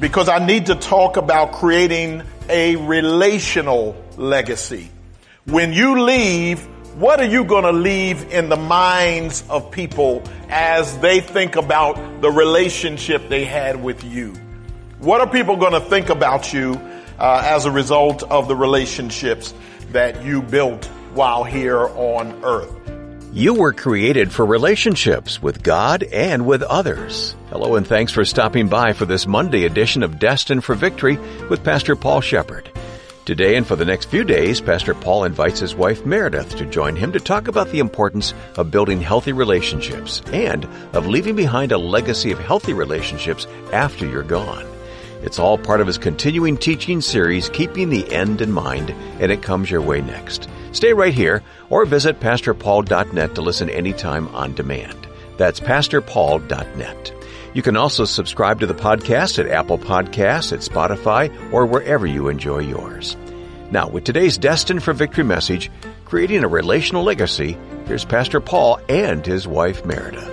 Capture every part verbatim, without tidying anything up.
because I need to talk about creating a relational legacy. When you leave, what are you going to leave in the minds of people as they think about the relationship they had with you? What are people going to think about you uh, as a result of the relationships that you built while here on earth? You were created for relationships with God and with others. Hello, and thanks for stopping by for this Monday edition of Destined for Victory with Pastor Paul Shepard. Today and for the next few days, Pastor Paul invites his wife Meredith to join him to talk about the importance of building healthy relationships and of leaving behind a legacy of healthy relationships after you're gone. It's all part of his continuing teaching series, Keeping the End in Mind, and it comes your way next. Stay right here or visit pastor paul dot net to listen anytime on demand. That's pastor paul dot net. You can also subscribe to the podcast at Apple Podcasts, at Spotify, or wherever you enjoy yours. Now, with today's Destined for Victory message, Creating a Relational Legacy, here's Pastor Paul and his wife Meredith.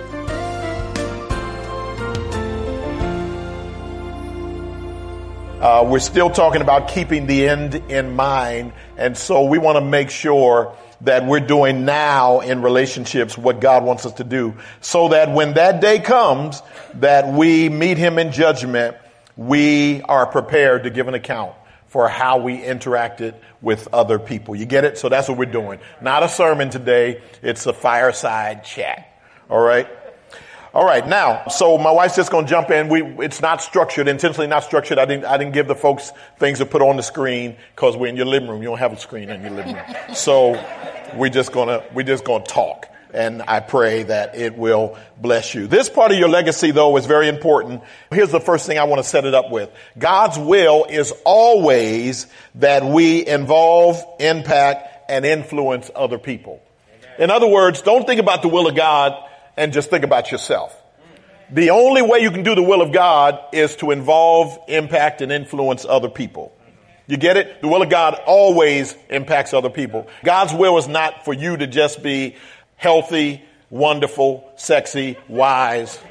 Uh, we're still talking about keeping the end in mind, and so we want to make sure that we're doing now in relationships what God wants us to do, so that when that day comes that we meet him in judgment, we are prepared to give an account for how we interacted with other people. You get it? So that's what we're doing. Not a sermon today. It's a fireside chat. All right? All right. Now, so my wife's just going to jump in. We, it's not structured, intentionally not structured. I didn't, I didn't give the folks things to put on the screen because we're in your living room. You don't have a screen in your living room. So we're just going to, we're just going to talk. And I pray that it will bless you. This part of your legacy, though, is very important. Here's the first thing I want to set it up with. God's will is always that we involve, impact, and influence other people. In other words, don't think about the will of God and just think about yourself. The only way you can do the will of God is to involve, impact, and influence other people. You get it? The will of God always impacts other people. God's will is not for you to just be healthy, wonderful, sexy, wise.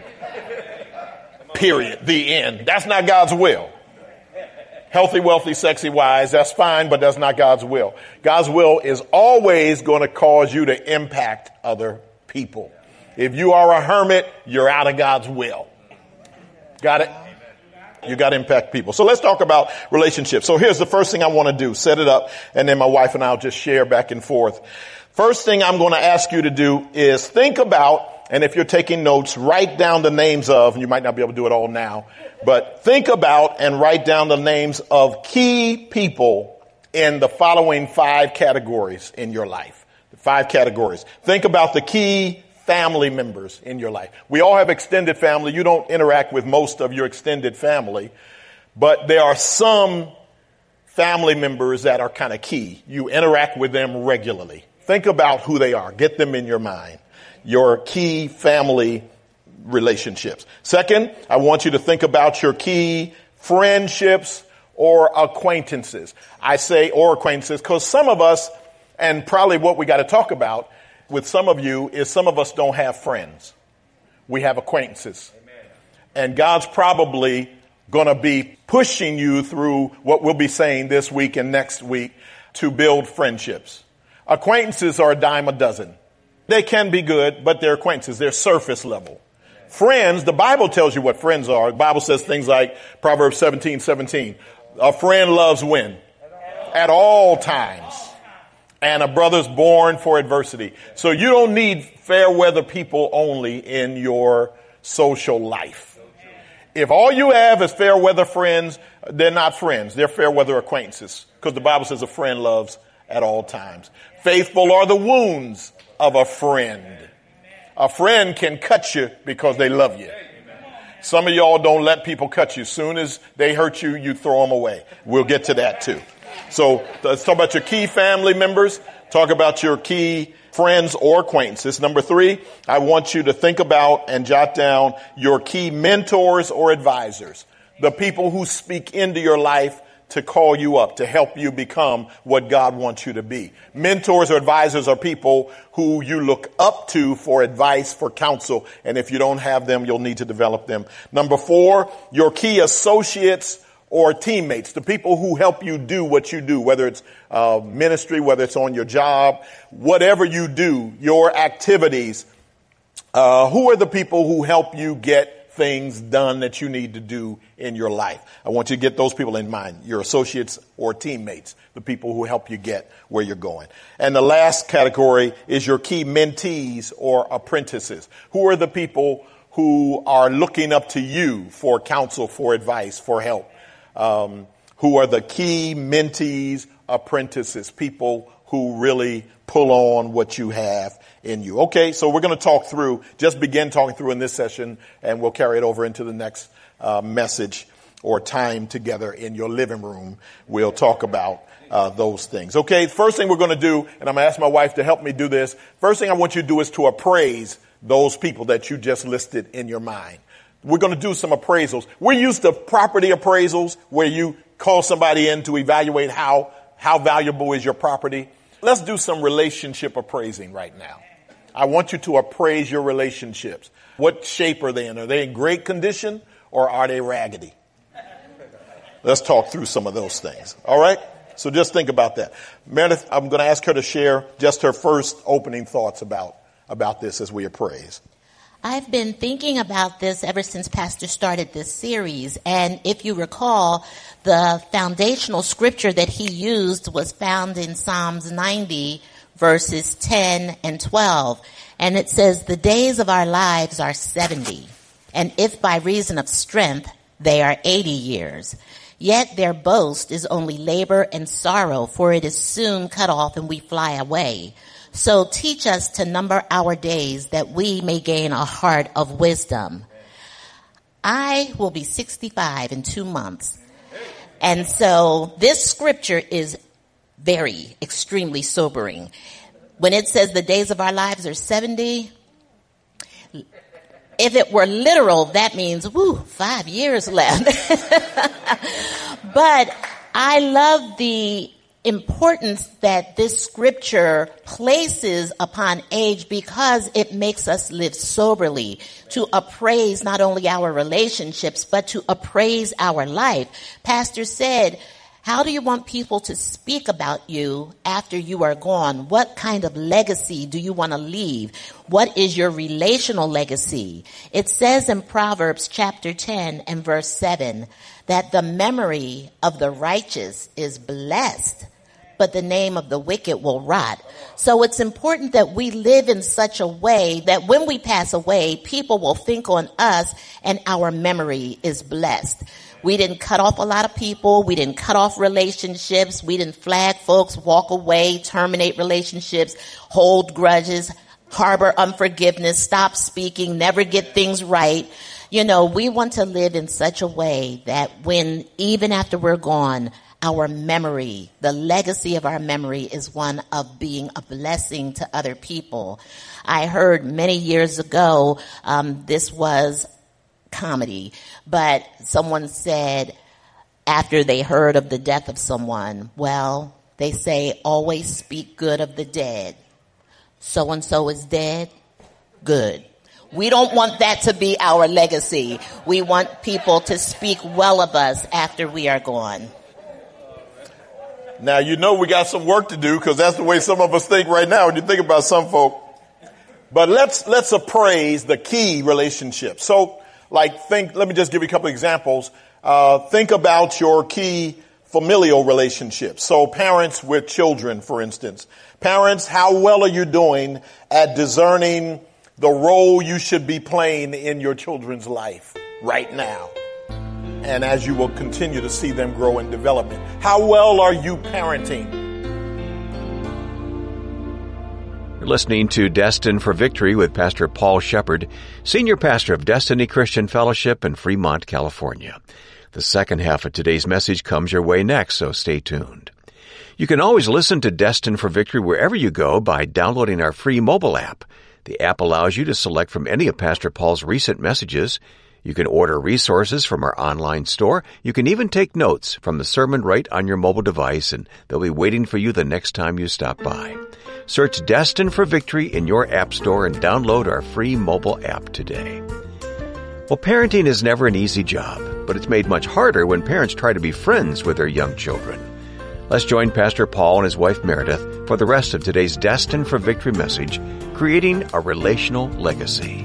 Period. The end. That's not God's will. Healthy, wealthy, sexy, wise, that's fine, but that's not God's will. God's will is always going to cause you to impact other people. If you are a hermit, you're out of God's will. Got it? You got to impact people. So let's talk about relationships. So here's the first thing I want to do. Set it up, and then my wife and I will just share back and forth. First thing I'm going to ask you to do is think about, and if you're taking notes, write down the names of, and you might not be able to do it all now, but think about and write down the names of key people in the following five categories in your life. Five categories. Think about the key family members in your life. We all have extended family. You don't interact with most of your extended family, but there are some family members that are kind of key. You interact with them regularly. Think about who they are. Get them in your mind. Your key family relationships. Second, I want you to think about your key friendships or acquaintances. I say or acquaintances because some of us, and probably what we got to talk about with some of you is some of us don't have friends. We have acquaintances. Amen. And God's probably going to be pushing you through what we'll be saying this week and next week to build friendships. Acquaintances are a dime a dozen. They can be good, but they're acquaintances. They're surface level. Amen. Friends, the Bible tells you what friends are. The Bible says things like Proverbs seventeen seventeen. A friend loves when? At all times. And a brother's born for adversity. So you don't need fair weather people only in your social life. If all you have is fair weather friends, they're not friends. They're fair weather acquaintances. Because the Bible says a friend loves at all times. Faithful are the wounds of a friend. A friend can cut you because they love you. Some of y'all don't let people cut you. Soon as they hurt you, you throw them away. We'll get to that too. So let's talk about your key family members. Talk about your key friends or acquaintances. Number three, I want you to think about and jot down your key mentors or advisors. The people who speak into your life to call you up, to help you become what God wants you to be. Mentors or advisors are people who you look up to for advice, for counsel. And if you don't have them, you'll need to develop them. Number four, your key associates or teammates, the people who help you do what you do, whether it's uh, ministry, whether it's on your job, whatever you do, your activities. Uh, who are the people who help you get things done that you need to do in your life? I want you to get those people in mind, your associates or teammates, the people who help you get where you're going. And the last category is your key mentees or apprentices. Who are the people who are looking up to you for counsel, for advice, for help? Um, who are the key mentees, apprentices, people who really pull on what you have in you. Okay, so we're going to talk through, just begin talking through in this session, and we'll carry it over into the next uh, message or time together in your living room. We'll talk about uh, those things. Okay, first thing we're going to do, and I'm going to ask my wife to help me do this. First thing I want you to do is to appraise those people that you just listed in your mind. We're going to do some appraisals. We're used to property appraisals where you call somebody in to evaluate how, how valuable is your property. Let's do some relationship appraising right now. I want you to appraise your relationships. What shape are they in? Are they in great condition or are they raggedy? Let's talk through some of those things. All right? So just think about that. Meredith, I'm going to ask her to share just her first opening thoughts about, about this as we appraise. I've been thinking about this ever since Pastor started this series. And if you recall, the foundational scripture that he used was found in Psalms ninety, verses ten and twelve. And it says, the days of our lives are seventy. And if by reason of strength, they are eighty years. Yet their boast is only labor and sorrow, for it is soon cut off and we fly away. So teach us to number our days that we may gain a heart of wisdom. I will be sixty-five in two months. And so this scripture is very, extremely sobering. When it says the days of our lives are seventy, if it were literal, that means, woo, five years left. But I love the importance that this scripture places upon age because it makes us live soberly, to appraise not only our relationships, but to appraise our life. Pastor said, how do you want people to speak about you after you are gone? What kind of legacy do you want to leave? What is your relational legacy? It says in Proverbs chapter ten and verse seven that the memory of the righteous is blessed, but the name of the wicked will rot. So it's important that we live in such a way that when we pass away, people will think on us and our memory is blessed. We didn't cut off a lot of people. We didn't cut off relationships. We didn't flag folks, walk away, terminate relationships, hold grudges, harbor unforgiveness, stop speaking, never get things right. You know, we want to live in such a way that when, even after we're gone, our memory, the legacy of our memory is one of being a blessing to other people. I heard many years ago, um, this was comedy, but someone said after they heard of the death of someone, well, they say always speak good of the dead. So-and-so is dead. Good. We don't want that to be our legacy. We want people to speak well of us after we are gone. Now, you know we got some work to do because that's the way some of us think right now when you think about some folk. But let's, let's appraise the key relationships. So, like, think, let me just give you a couple of examples. Uh, think about your key familial relationships. So parents with children, for instance. Parents, how well are you doing at discerning the role you should be playing in your children's life right now? And as you will continue to see them grow in development, how well are you parenting? You're listening to Destined for Victory with Pastor Paul Shepard, Senior Pastor of Destiny Christian Fellowship in Fremont, California. The second half of today's message comes your way next, so stay tuned. You can always listen to Destined for Victory wherever you go by downloading our free mobile app. The app allows you to select from any of Pastor Paul's recent messages. You can order resources from our online store. You can even take notes from the sermon right on your mobile device, and they'll be waiting for you the next time you stop by. Search Destined for Victory in your app store and download our free mobile app today. Well, parenting is never an easy job, but it's made much harder when parents try to be friends with their young children. Let's join Pastor Paul and his wife Meredith for the rest of today's Destined for Victory message, Creating a Relational Legacy.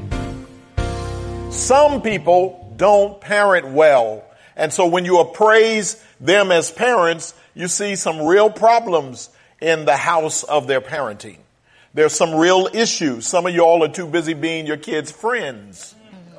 Some people don't parent well. And so when you appraise them as parents, you see some real problems in the house of their parenting. There's some real issues. Some of y'all are too busy being your kids' friends.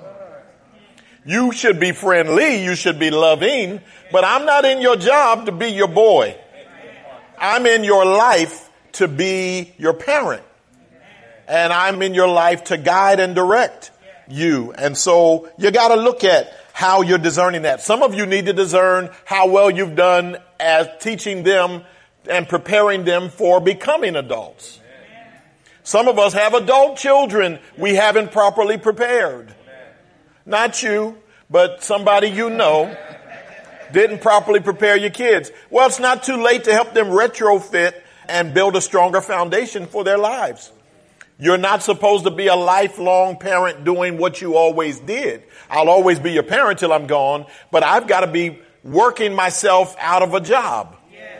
You should be friendly. You should be loving. But I'm not in your job to be your boy. I'm in your life to be your parent. And I'm in your life to guide and direct you. And so you got to look at how you're discerning that. Some of you need to discern how well you've done as teaching them and preparing them for becoming adults. Some of us have adult children we haven't properly prepared. Not you, but somebody you know didn't properly prepare your kids. Well, it's not too late to help them retrofit and build a stronger foundation for their lives. You're not supposed to be a lifelong parent doing what you always did. I'll always be your parent till I'm gone, but I've got to be working myself out of a job.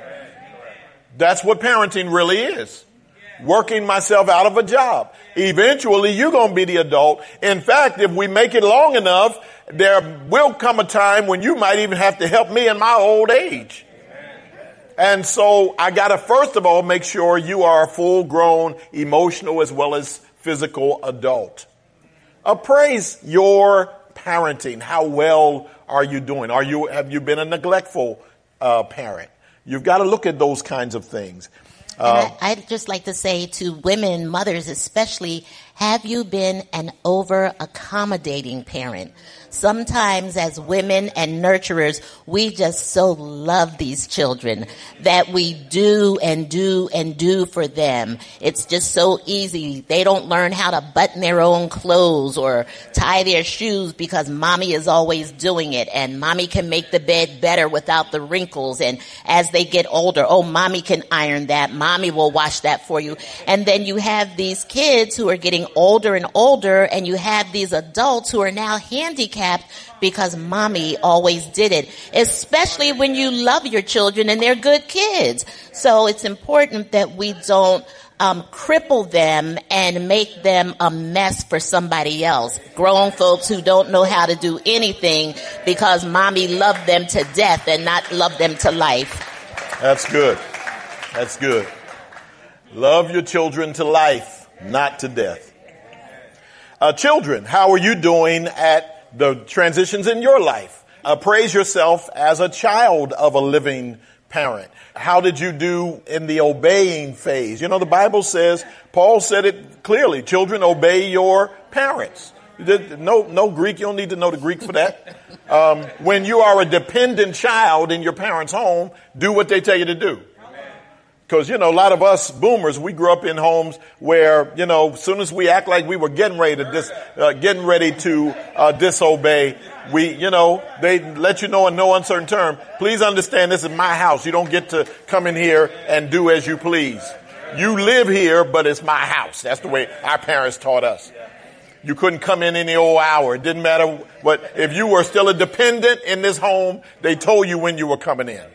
That's what parenting really is. Working myself out of a job. Eventually, you're going to be the adult. In fact, if we make it long enough, there will come a time when you might even have to help me in my old age. And so I got to, first of all, make sure you are a full-grown, emotional as well as physical adult. Appraise your parenting. How well are you doing? Are you, have you been a neglectful uh, parent? You've got to look at those kinds of things. Uh, and I, I'd just like to say to women, mothers especially, have you been an over-accommodating parent? Sometimes as women and nurturers, we just so love these children that we do and do and do for them. It's just so easy. They don't learn how to button their own clothes or tie their shoes because mommy is always doing it, and mommy can make the bed better without the wrinkles. And as they get older, oh, mommy can iron that. Mommy will wash that for you. And then you have these kids who are getting older and older, and you have these adults who are now handicapped because mommy always did it, especially when you love your children and they're good kids. So it's important that we don't um, cripple them and make them a mess for somebody else. Grown folks who don't know how to do anything because mommy loved them to death and not loved them to life. That's good. That's good. Love your children to life, not to death. Uh, children, how are you doing at the transitions in your life? Appraise yourself as a child of a living parent. How did you do in the obeying phase? You know, the Bible says, Paul said it clearly, children, obey your parents. No, no Greek, you don't need to know the Greek for that. Um, when you are a dependent child in your parents' home, do what they tell you to do. Because, you know, a lot of us boomers, we grew up in homes where, you know, as soon as we act like we were getting ready to dis, uh, getting ready to uh, disobey, we, you know, they let you know in no uncertain term, please understand this is my house. You don't get to come in here and do as you please. You live here, but it's my house. That's the way our parents taught us. You couldn't come in any old hour. It didn't matter what, if you were still a dependent in this home, they told you when you were coming in.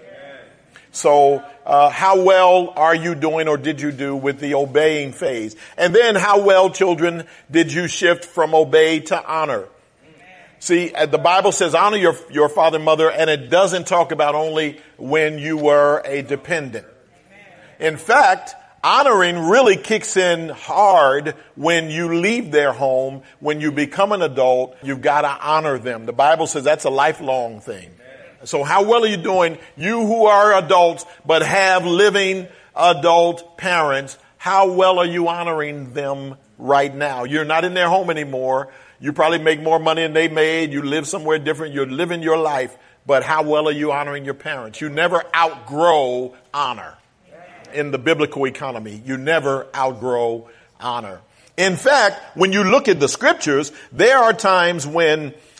So, uh, how well are you doing or did you do with the obeying phase? And then how well, children, did you shift from obey to honor? See, the Bible says honor your, your father and mother, and it doesn't talk about only when you were a dependent. In fact, honoring really kicks in hard when you leave their home. When you become an adult, you've got to honor them. The Bible says that's a lifelong thing. So how well are you doing? You who are adults but have living adult parents, how well are you honoring them right now? You're not in their home anymore. You probably make more money than they made. You live somewhere different. You're living your life. But how well are you honoring your parents? You never outgrow honor in the biblical economy. You never outgrow honor. In fact, when you look at the scriptures, there are times when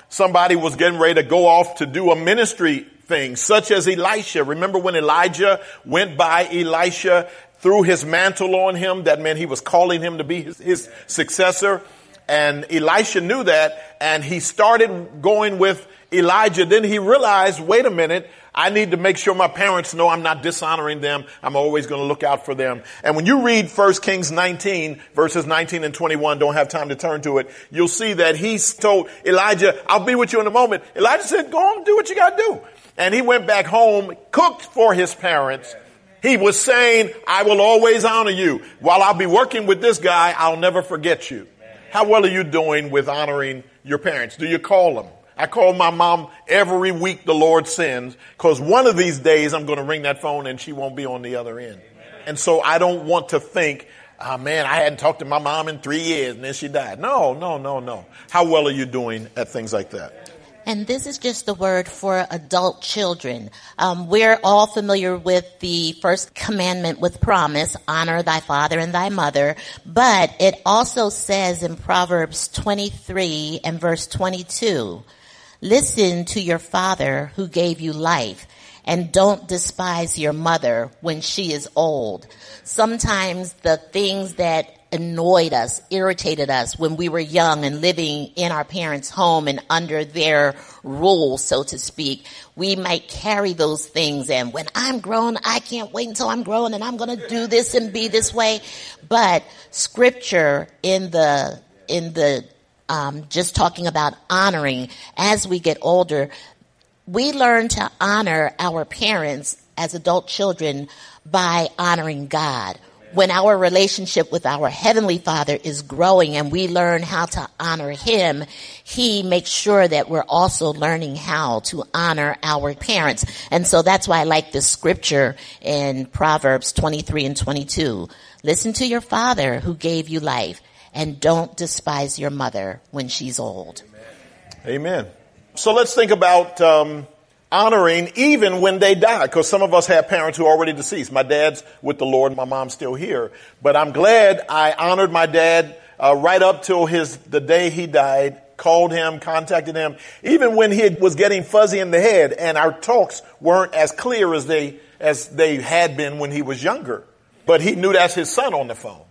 somebody was getting ready to go off to do a ministry thing, such as Elisha. Remember when Elijah went by Elisha, threw his mantle on him? That meant he was calling him to be his, his successor. And Elisha knew that, and he started going with Elijah. Then he realized, wait a minute, I need to make sure my parents know I'm not dishonoring them. I'm always going to look out for them. And when you read First Kings nineteen, verses nineteen and twenty-one, don't have time to turn to it, you'll see that he told Elijah, I'll be with you in a moment. Elijah said, go on and do what you got to do. And he went back home, cooked for his parents. He was saying, I will always honor you. While I'll be working with this guy, I'll never forget you. How well are you doing with honoring your parents? Do you call them? I call my mom every week the Lord sends, because one of these days I'm going to ring that phone and she won't be on the other end. And so I don't want to think, oh man, I hadn't talked to my mom in three years and then she died. No, no, no, no. How well are you doing at things like that? And this is just the word for adult children. Um, we're all familiar with the first commandment with promise, honor thy father and thy mother. But it also says in Proverbs twenty-three and verse twenty-two, listen to your father who gave you life, and don't despise your mother when she is old. Sometimes the things that annoyed us, irritated us when we were young and living in our parents' home and under their rule, so to speak, we might carry those things. And when I'm grown, I can't wait until I'm grown and I'm going to do this and be this way. But scripture in the, in the, um, just talking about honoring as we get older, we learn to honor our parents as adult children by honoring God. When our relationship with our Heavenly Father is growing and we learn how to honor Him, He makes sure that we're also learning how to honor our parents. And so that's why I like this scripture in Proverbs twenty-three and twenty-two. Listen to your father who gave you life, and don't despise your mother when she's old. Amen. So let's think about um honoring even when they die, because some of us have parents who are already deceased. My dad's with the Lord, my mom's still here, but I'm glad I honored my dad uh, right up till his the day he died, called him, contacted him, even when he was getting fuzzy in the head and our talks weren't as clear as they as they had been when he was younger. But he knew that's his son on the phone.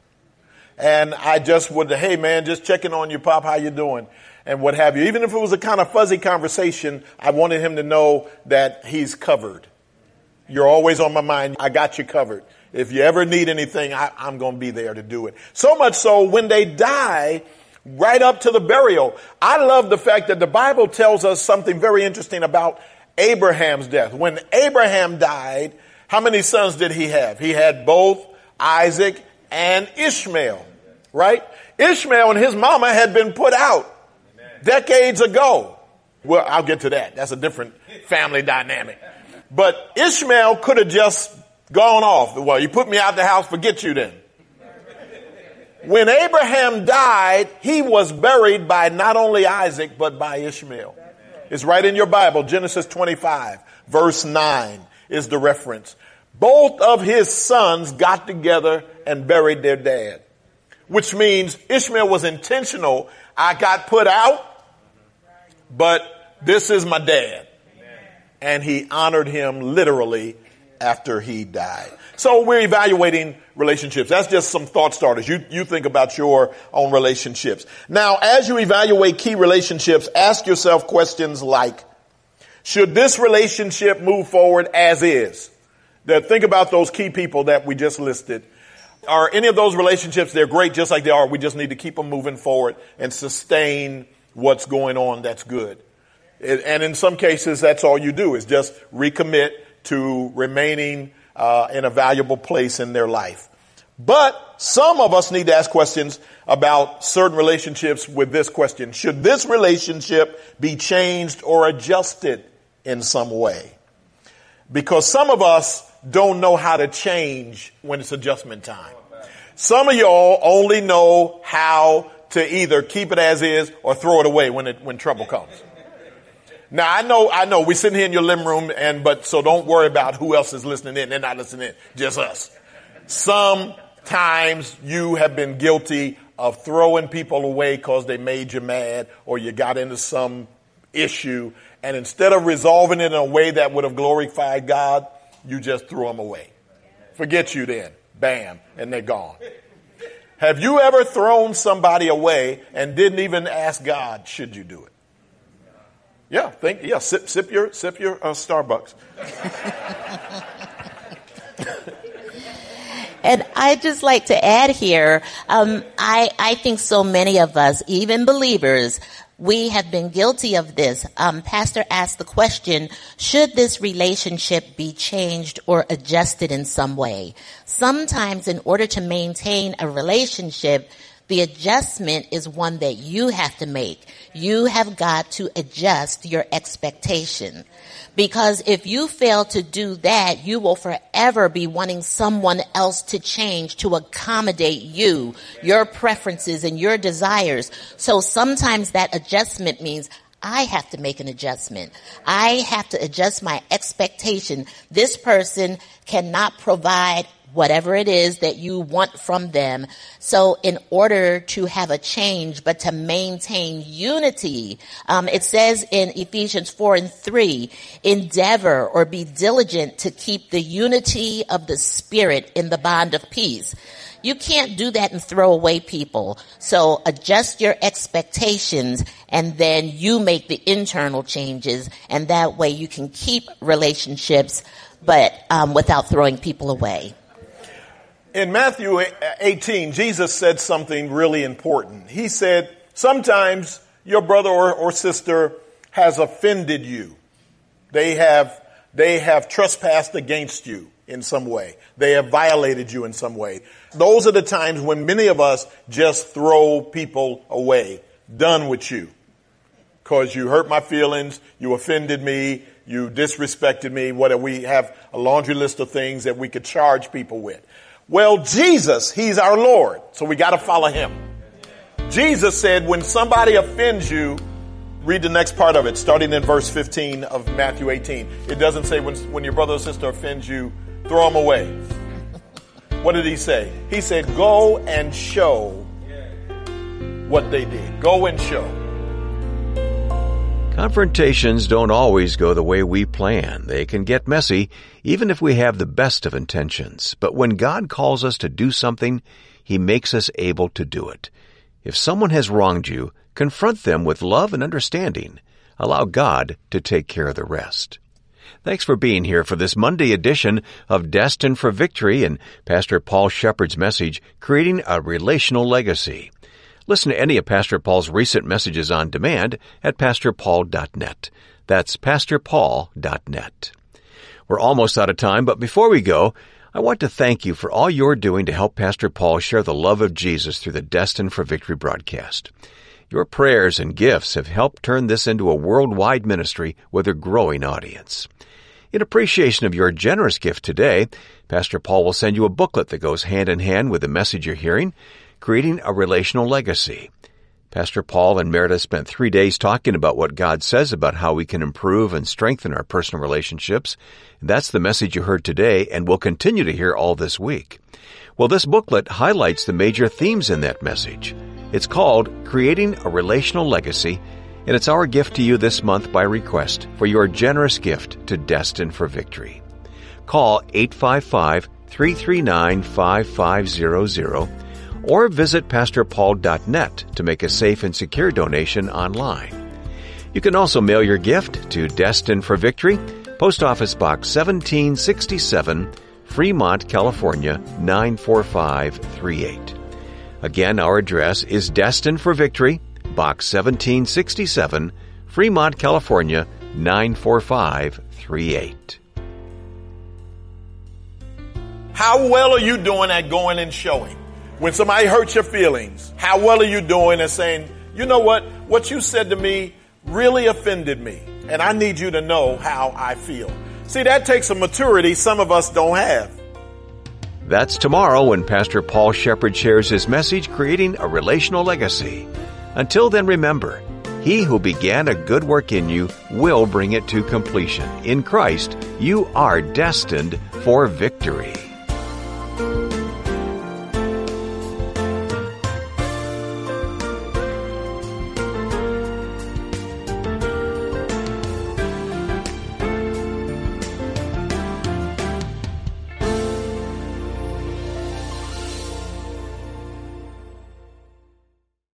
And I just would, hey man, just checking on you, Pop, how you doing? And what have you. Even if it was a kind of fuzzy conversation, I wanted him to know that he's covered. You're always on my mind. I got you covered. If you ever need anything, I, I'm going to be there to do it. So much so when they die, right up to the burial, I love the fact that the Bible tells us something very interesting about Abraham's death. When Abraham died, how many sons did he have? He had both Isaac and Ishmael, right? Ishmael and his mama had been put out decades ago. Well, I'll get to that. That's a different family dynamic. But Ishmael could have just gone off. Well, you put me out the house, forget you then. When Abraham died, he was buried by not only Isaac, but by Ishmael. It's right in your Bible. Genesis twenty-five, verse nine is the reference. Both of his sons got together and buried their dad, which means Ishmael was intentional. I got put out, but this is my dad. And he honored him literally after he died. So we're evaluating relationships. That's just some thought starters. You, you think about your own relationships. Now, as you evaluate key relationships, ask yourself questions like, should this relationship move forward as is? That, think about those key people that we just listed. Are any of those relationships, they're great just like they are. We just need to keep them moving forward and sustain what's going on that's good. And in some cases, that's all you do is just recommit to remaining uh, in a valuable place in their life. But some of us need to ask questions about certain relationships with this question. Should this relationship be changed or adjusted in some way? Because some of us don't know how to change when it's adjustment time. Some of y'all only know how to either keep it as is or throw it away when it, when trouble comes. Now, I know, I know we're sitting here in your living room and, but so don't worry about who else is listening in. They're not listening in, just us. Sometimes you have been guilty of throwing people away because they made you mad or you got into some issue, and instead of resolving it in a way that would have glorified God, you just threw them away. Forget you then. Bam. And they're gone. Have you ever thrown somebody away and didn't even ask God, should you do it? Yeah, think, yeah, sip, sip your, sip your uh, Starbucks. And I'd just like to add here, um, I, I think so many of us, even believers, we have been guilty of this. Um, Pastor asked the question, should this relationship be changed or adjusted in some way? Sometimes in order to maintain a relationship, the adjustment is one that you have to make. You have got to adjust your expectation. Because if you fail to do that, you will forever be wanting someone else to change to accommodate you, your preferences and your desires. So sometimes that adjustment means I have to make an adjustment. I have to adjust my expectation. This person cannot provide whatever it is that you want from them. So in order to have a change, but to maintain unity, um, it says in Ephesians four and three, endeavor or be diligent to keep the unity of the Spirit in the bond of peace. You can't do that and throw away people. So adjust your expectations and then you make the internal changes, and that way you can keep relationships, but um, without throwing people away. In Matthew eighteen, Jesus said something really important. He said, sometimes your brother or, or sister has offended you. They have, they have trespassed against you in some way. They have violated you in some way. Those are the times when many of us just throw people away. Done with you. Because you hurt my feelings, you offended me, you disrespected me. What we have a laundry list of things that we could charge people with. Well, Jesus, he's our Lord, so we got to follow him. Jesus said, when somebody offends you, read the next part of it, starting in verse fifteen of Matthew eighteen. It doesn't say when, when your brother or sister offends you, throw them away. What did he say? He said, go and show what they did. Go and show. Confrontations don't always go the way we plan. They can get messy, even if we have the best of intentions. But when God calls us to do something, he makes us able to do it. If someone has wronged you, confront them with love and understanding. Allow God to take care of the rest. Thanks for being here for this Monday edition of Destined for Victory and Pastor Paul Shepard's message, Creating a Relational Legacy. Listen to any of Pastor Paul's recent messages on demand at pastor paul dot net. That's pastor paul dot net. We're almost out of time, but before we go, I want to thank you for all you're doing to help Pastor Paul share the love of Jesus through the Destined for Victory broadcast. Your prayers and gifts have helped turn this into a worldwide ministry with a growing audience. In appreciation of your generous gift today, Pastor Paul will send you a booklet that goes hand in hand with the message you're hearing, Creating a Relational Legacy. Pastor Paul and Meredith spent three days talking about what God says about how we can improve and strengthen our personal relationships. That's the message you heard today and will continue to hear all this week. Well, this booklet highlights the major themes in that message. It's called Creating a Relational Legacy, and it's our gift to you this month by request for your generous gift to Destined for Victory. Call eight five five, three three nine, five five zero zero or visit pastor paul dot net to make a safe and secure donation online. You can also mail your gift to Destined for Victory, Post Office Box seventeen sixty-seven, Fremont, California, nine four five three eight. Again, our address is Destined for Victory, Box seventeen sixty-seven, Fremont, California, nine four five three eight. How well are you doing at going and showing? When somebody hurts your feelings, how well are you doing at saying, you know what, what you said to me really offended me, and I need you to know how I feel. See, that takes a maturity some of us don't have. That's tomorrow when Pastor Paul Shepard shares his message, Creating a Relational Legacy. Until then, remember, he who began a good work in you will bring it to completion. In Christ, you are destined for victory.